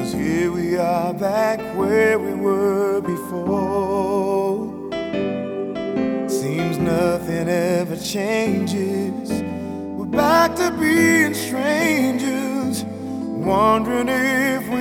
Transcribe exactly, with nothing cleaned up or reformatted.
Here we are back where we were before. Seems nothing ever changes. We're back to being strangers, wondering if we